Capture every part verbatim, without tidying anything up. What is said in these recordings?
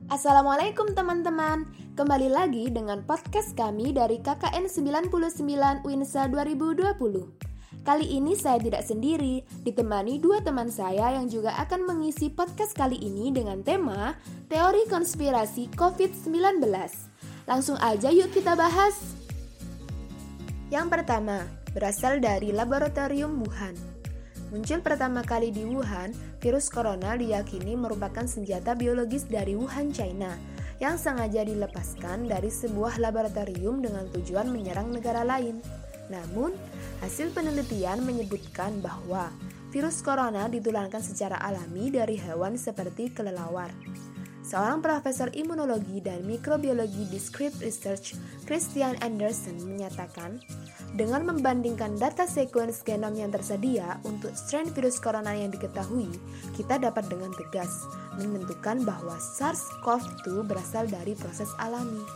Assalamualaikum teman-teman, kembali lagi dengan podcast kami dari K K N sembilan puluh sembilan Winsa dua ribu dua puluh. Kali ini saya tidak sendiri, ditemani dua teman saya yang juga akan mengisi podcast kali ini dengan tema Teori Konspirasi covid sembilan belas. Langsung aja yuk kita bahas. Yang pertama, berasal dari Laboratorium Wuhan. Muncul pertama kali di Wuhan, virus corona diyakini merupakan senjata biologis dari Wuhan, China, yang sengaja dilepaskan dari sebuah laboratorium dengan tujuan menyerang negara lain. Namun, hasil penelitian menyebutkan bahwa virus corona ditularkan secara alami dari hewan seperti kelelawar. Seorang profesor imunologi dan mikrobiologi di Scripps Research, Christian Anderson, menyatakan, dengan membandingkan data sequence genom yang tersedia untuk strain virus corona yang diketahui, kita dapat dengan tegas menentukan bahwa SARS-CoV dua berasal dari proses alami.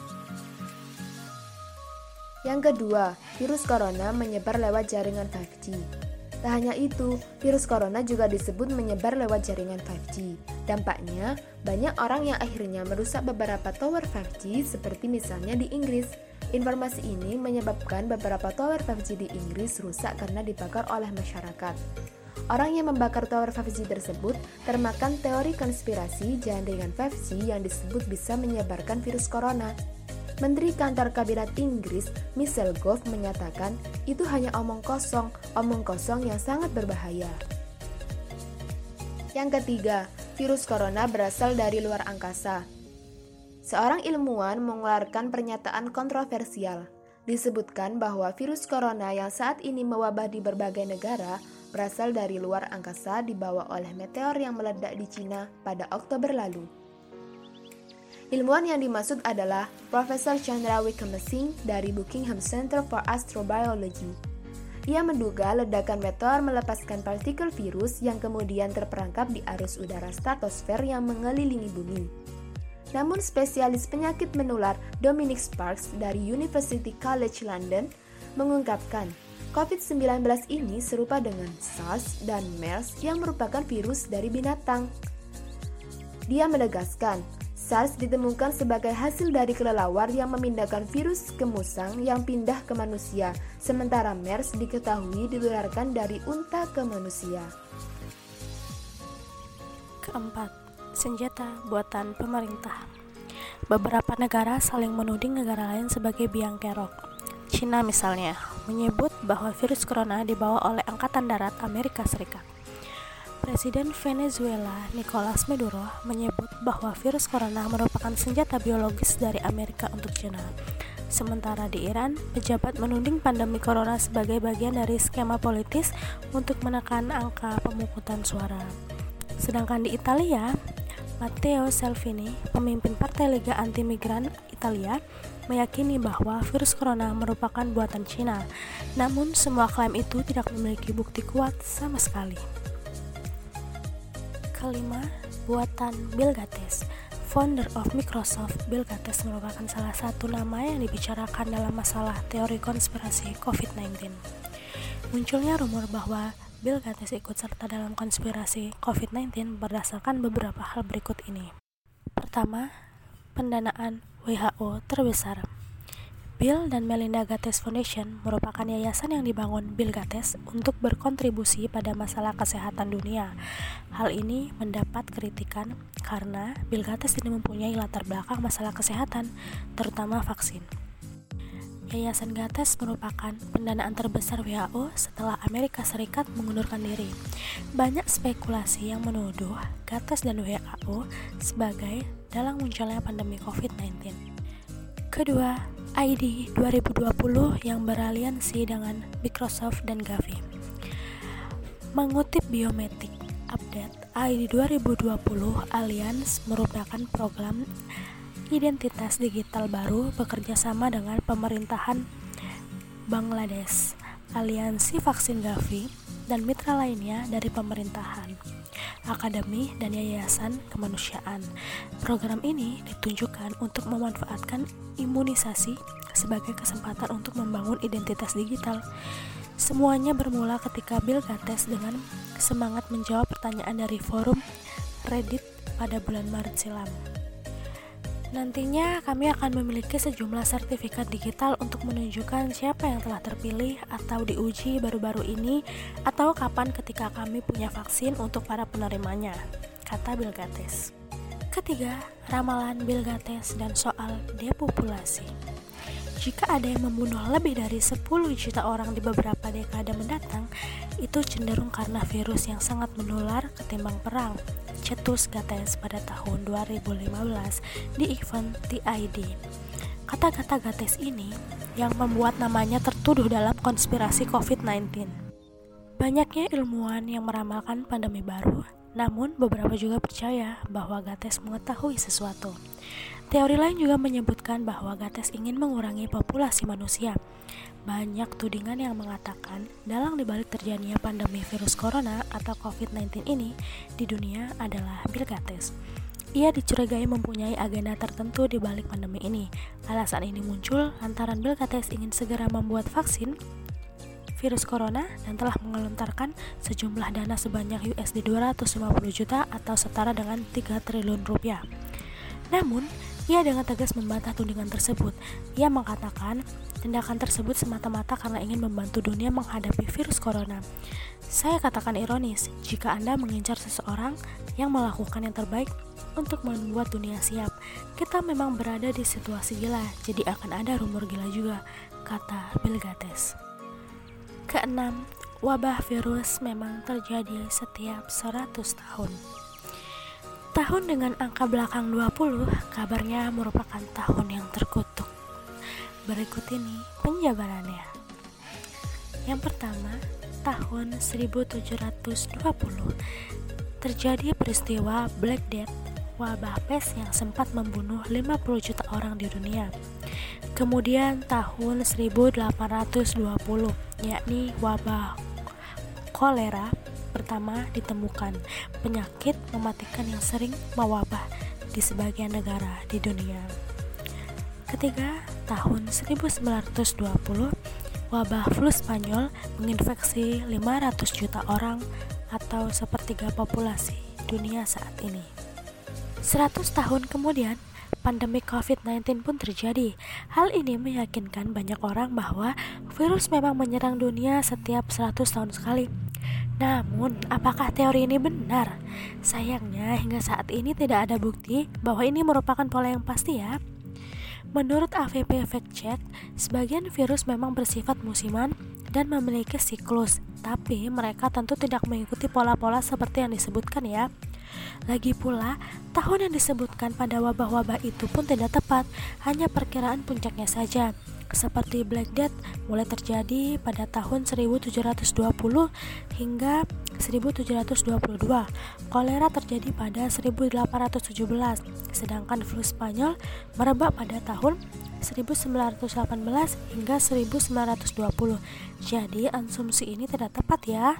Yang kedua, virus corona menyebar lewat jaringan lima G. Tak hanya itu, virus corona juga disebut menyebar lewat jaringan lima G. Dampaknya, banyak orang yang akhirnya merusak beberapa tower lima G seperti misalnya di Inggris. Informasi ini menyebabkan beberapa tower lima G di Inggris rusak karena dibakar oleh masyarakat. Orang yang membakar tower lima G tersebut termakan teori konspirasi jaringan lima G yang disebut bisa menyebarkan virus corona. Menteri Kantor Kabinet Inggris, Michelle Gove, menyatakan itu hanya omong kosong, omong kosong yang sangat berbahaya. Yang ketiga, virus corona berasal dari luar angkasa. Seorang ilmuwan mengeluarkan pernyataan kontroversial. Disebutkan bahwa virus corona yang saat ini mewabah di berbagai negara berasal dari luar angkasa dibawa oleh meteor yang meledak di Cina pada Oktober lalu. Ilmuwan yang dimaksud adalah Profesor Chandra Wickramasinghe dari Buckingham Center for Astrobiology. Ia menduga ledakan meteor melepaskan partikel virus yang kemudian terperangkap di arus udara stratosfer yang mengelilingi bumi. Namun spesialis penyakit menular Dominic Sparks dari University College London mengungkapkan, covid sembilan belas ini serupa dengan SARS dan MERS yang merupakan virus dari binatang. Dia menegaskan, SARS ditemukan sebagai hasil dari kelelawar yang memindahkan virus ke musang yang pindah ke manusia, sementara MERS diketahui ditularkan dari unta ke manusia. Keempat, senjata buatan pemerintah. Beberapa negara saling menuding negara lain sebagai biang kerok. China misalnya, menyebut bahwa virus corona dibawa oleh Angkatan Darat Amerika Serikat. Presiden Venezuela Nicolas Maduro menyebut bahwa virus corona merupakan senjata biologis dari Amerika untuk China. Sementara di Iran, pejabat menuding pandemi corona sebagai bagian dari skema politis untuk menekan angka pemungutan suara. Sedangkan di Italia, Matteo Salvini, pemimpin Partai Lega Anti-Migran Italia, meyakini bahwa virus corona merupakan buatan Cina. Namun, semua klaim itu tidak memiliki bukti kuat sama sekali. Kelima, buatan Bill Gates. Founder of Microsoft, Bill Gates merupakan salah satu nama yang dibicarakan dalam masalah teori konspirasi covid sembilan belas. Munculnya rumor bahwa Bill Gates ikut serta dalam konspirasi covid sembilan belas berdasarkan beberapa hal berikut ini. Pertama, pendanaan W H O terbesar. Bill dan Melinda Gates Foundation merupakan yayasan yang dibangun Bill Gates untuk berkontribusi pada masalah kesehatan dunia. Hal ini mendapat kritikan karena Bill Gates tidak mempunyai latar belakang masalah kesehatan, terutama vaksin. Yayasan Gates merupakan pendanaan terbesar W H O setelah Amerika Serikat mengundurkan diri. Banyak spekulasi yang menuduh Gates dan W H O sebagai dalang munculnya pandemi covid sembilan belas. Kedua, I D dua ribu dua puluh yang beraliansi dengan Microsoft dan Gavi. Mengutip Biometric Update, I D dua ribu dua puluh Alliance merupakan program identitas digital baru bekerja sama dengan pemerintahan Bangladesh, aliansi vaksin Gavi, dan mitra lainnya dari pemerintahan, akademi, dan yayasan kemanusiaan. Program ini ditunjukkan untuk memanfaatkan imunisasi sebagai kesempatan untuk membangun identitas digital. Semuanya bermula ketika Bill Gates dengan semangat menjawab pertanyaan dari forum Reddit pada bulan Maret silam. Nantinya kami akan memiliki sejumlah sertifikat digital untuk menunjukkan siapa yang telah terpilih atau diuji baru-baru ini atau kapan ketika kami punya vaksin untuk para penerimanya, kata Bill Gates. Ketiga, ramalan Bill Gates dan soal depopulasi. Jika ada yang membunuh lebih dari sepuluh juta orang di beberapa dekade mendatang, itu cenderung karena virus yang sangat menular ketimbang perang, cetus Gates pada tahun dua ribu lima belas di event T I D. Kata-kata Gates ini yang membuat namanya tertuduh dalam konspirasi covid sembilan belas. Banyaknya ilmuwan yang meramalkan pandemi baru, namun beberapa juga percaya bahwa Gates mengetahui sesuatu. Teori lain juga menyebutkan bahwa Gates ingin mengurangi populasi manusia. Banyak tudingan yang mengatakan dalang dibalik terjadinya pandemi virus corona atau covid sembilan belas ini di dunia adalah Bill Gates. Ia dicurigai mempunyai agenda tertentu di balik pandemi ini. Alasan ini muncul lantaran Bill Gates ingin segera membuat vaksin virus corona dan telah mengelontarkan sejumlah dana sebanyak U S D dua ratus lima puluh juta atau setara dengan tiga triliun rupiah. Namun, ia dengan tegas membantah tudingan tersebut. Ia mengatakan tindakan tersebut semata-mata karena ingin membantu dunia menghadapi virus corona. Saya katakan ironis jika Anda mengincar seseorang yang melakukan yang terbaik untuk membuat dunia siap. Kita memang berada di situasi gila, jadi akan ada rumor gila juga, kata Bill Gates. Keenam, wabah virus memang terjadi setiap seratus tahun. Tahun dengan angka belakang dua puluh kabarnya merupakan tahun yang terkutuk. Berikut ini penjabarannya. Yang pertama, tahun seribu tujuh ratus dua puluh terjadi peristiwa Black Death, wabah pes yang sempat membunuh lima puluh juta orang di dunia. Kemudian tahun seribu delapan ratus dua puluh, yakni wabah kolera pertama ditemukan, penyakit mematikan yang sering mewabah di sebagian negara di dunia. Ketiga, tahun seribu sembilan ratus dua puluh, wabah flu Spanyol menginfeksi lima ratus juta orang atau sepertiga populasi dunia saat ini. seratus tahun kemudian, pandemi covid sembilan belas pun terjadi. Hal ini meyakinkan banyak orang bahwa virus memang menyerang dunia setiap seratus tahun sekali. Namun, apakah teori ini benar? Sayangnya, hingga saat ini tidak ada bukti bahwa ini merupakan pola yang pasti ya. Menurut A V P Fact Check, sebagian virus memang bersifat musiman dan memiliki siklus, tapi mereka tentu tidak mengikuti pola-pola seperti yang disebutkan ya. Lagi pula, tahun yang disebutkan pada wabah-wabah itu pun tidak tepat, hanya perkiraan puncaknya saja. Seperti Black Death mulai terjadi pada tahun seribu tujuh ratus dua puluh hingga seribu tujuh ratus dua puluh dua. Kolera terjadi pada seribu delapan ratus tujuh belas, sedangkan flu Spanyol merebak pada tahun seribu sembilan ratus delapan belas hingga seribu sembilan ratus dua puluh. Jadi asumsi ini tidak tepat ya.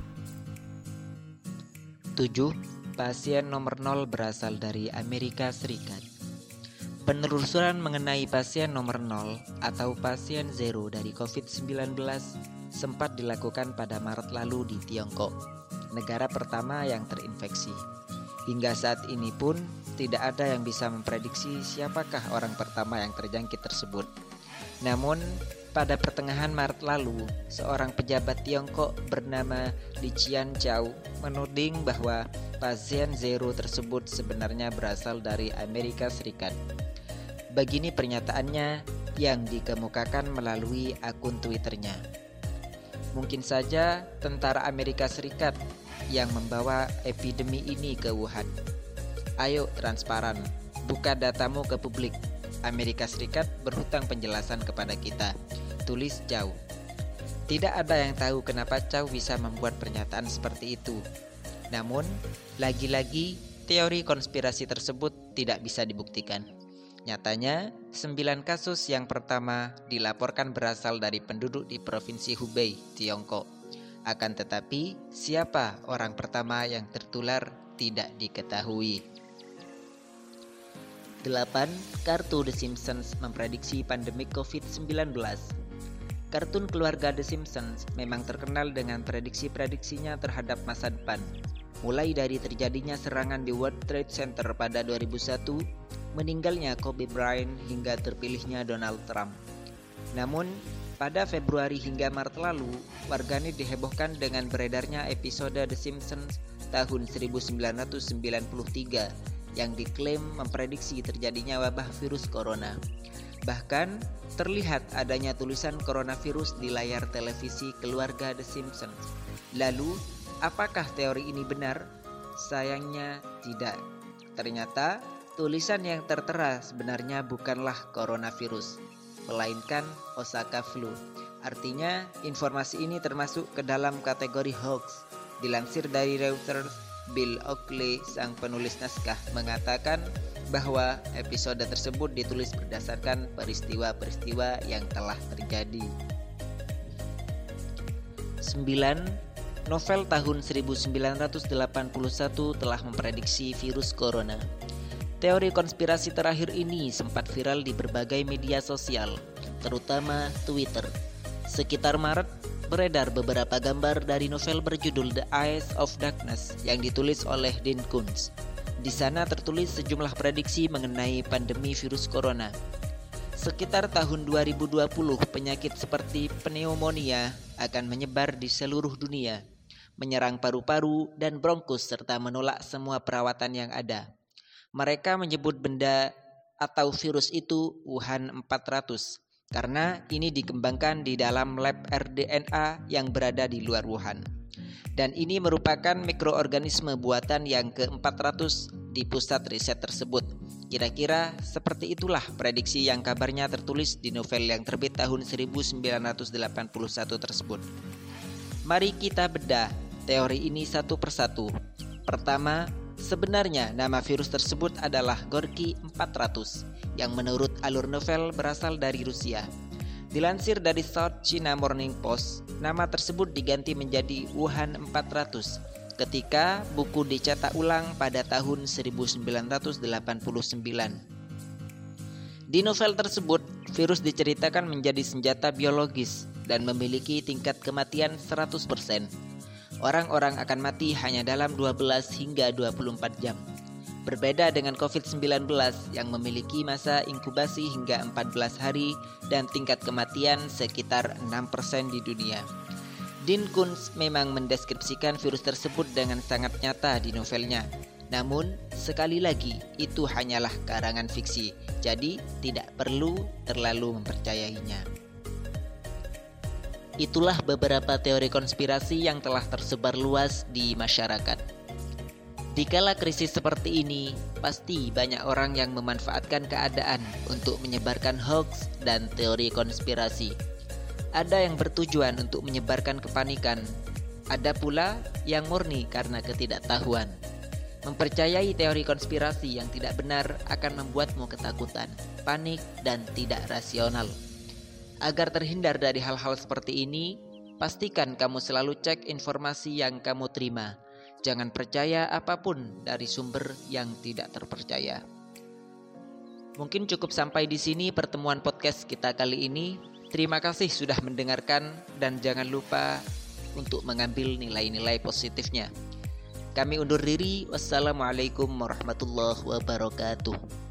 tujuh. Pasien nomor nol berasal dari Amerika Serikat. Penelusuran mengenai pasien nomor nol atau pasien zero dari covid sembilan belas sempat dilakukan pada Maret lalu di Tiongkok, negara pertama yang terinfeksi. Hingga saat ini pun tidak ada yang bisa memprediksi siapakah orang pertama yang terjangkit tersebut. Namun, pada pertengahan Maret lalu, seorang pejabat Tiongkok bernama Li Qianzhao menuding bahwa pasien zero tersebut sebenarnya berasal dari Amerika Serikat. Begini pernyataannya yang dikemukakan melalui akun Twitternya. Mungkin saja tentara Amerika Serikat yang membawa epidemi ini ke Wuhan. Ayo transparan, buka datamu ke publik. Amerika Serikat berhutang penjelasan kepada kita, tulis Zhao. Tidak ada yang tahu kenapa Zhao bisa membuat pernyataan seperti itu. Namun, lagi-lagi teori konspirasi tersebut tidak bisa dibuktikan. Nyatanya, sembilan kasus yang pertama dilaporkan berasal dari penduduk di Provinsi Hubei, Tiongkok. Akan tetapi, siapa orang pertama yang tertular tidak diketahui. delapan. Kartu The Simpsons memprediksi pandemi covid sembilan belas. Kartun keluarga The Simpsons memang terkenal dengan prediksi-prediksinya terhadap masa depan. Mulai dari terjadinya serangan di World Trade Center pada dua ribu satu, meninggalnya Kobe Bryant hingga terpilihnya Donald Trump. Namun, pada Februari hingga Maret lalu, warganet dihebohkan dengan beredarnya episode The Simpsons tahun seribu sembilan ratus sembilan puluh tiga yang diklaim memprediksi terjadinya wabah virus corona. Bahkan, terlihat adanya tulisan coronavirus di layar televisi keluarga The Simpsons. Lalu, apakah teori ini benar? Sayangnya tidak. Ternyata, tulisan yang tertera sebenarnya bukanlah coronavirus, melainkan Osaka flu. Artinya, informasi ini termasuk ke dalam kategori hoax. Dilansir dari Reuters, Bill Oakley, sang penulis naskah, mengatakan bahwa episode tersebut ditulis berdasarkan peristiwa-peristiwa yang telah terjadi. sembilan. Novel tahun seribu sembilan ratus delapan puluh satu telah memprediksi virus corona. Teori konspirasi terakhir ini sempat viral di berbagai media sosial, terutama Twitter. Sekitar Maret, beredar beberapa gambar dari novel berjudul The Eyes of Darkness yang ditulis oleh Dean Koontz. Di sana tertulis sejumlah prediksi mengenai pandemi virus corona. Sekitar tahun dua ribu dua puluh, penyakit seperti pneumonia akan menyebar di seluruh dunia, menyerang paru-paru dan bronkus serta menolak semua perawatan yang ada. Mereka menyebut benda atau virus itu Wuhan empat ratus karena ini dikembangkan di dalam lab R D N A yang berada di luar Wuhan. Dan ini merupakan mikroorganisme buatan yang ke empat ratus di pusat riset tersebut. Kira-kira seperti itulah prediksi yang kabarnya tertulis di novel yang terbit tahun seribu sembilan ratus delapan puluh satu tersebut. Mari kita bedah teori ini satu persatu. Pertama, sebenarnya nama virus tersebut adalah Gorky empat ratus yang menurut alur novel berasal dari Rusia. Dilansir dari South China Morning Post, nama tersebut diganti menjadi Wuhan empat ratus ketika buku dicetak ulang pada tahun seribu sembilan ratus delapan puluh sembilan. Di novel tersebut, virus diceritakan menjadi senjata biologis dan memiliki tingkat kematian seratus persen. Orang-orang akan mati hanya dalam dua belas hingga dua puluh empat jam. Berbeda dengan covid sembilan belas yang memiliki masa inkubasi hingga empat belas hari dan tingkat kematian sekitar enam persen di dunia. Dean Koontz memang mendeskripsikan virus tersebut dengan sangat nyata di novelnya. Namun, sekali lagi, itu hanyalah karangan fiksi, jadi tidak perlu terlalu mempercayainya. Itulah beberapa teori konspirasi yang telah tersebar luas di masyarakat. Di kala krisis seperti ini, pasti banyak orang yang memanfaatkan keadaan untuk menyebarkan hoax dan teori konspirasi. Ada yang bertujuan untuk menyebarkan kepanikan, ada pula yang murni karena ketidaktahuan. Mempercayai teori konspirasi yang tidak benar akan membuatmu ketakutan, panik, dan tidak rasional. Agar terhindar dari hal-hal seperti ini, pastikan kamu selalu cek informasi yang kamu terima. Jangan percaya apapun dari sumber yang tidak terpercaya. Mungkin cukup sampai di sini pertemuan podcast kita kali ini. Terima kasih sudah mendengarkan dan jangan lupa untuk mengambil nilai-nilai positifnya. Kami undur diri. Wassalamualaikum warahmatullahi wabarakatuh.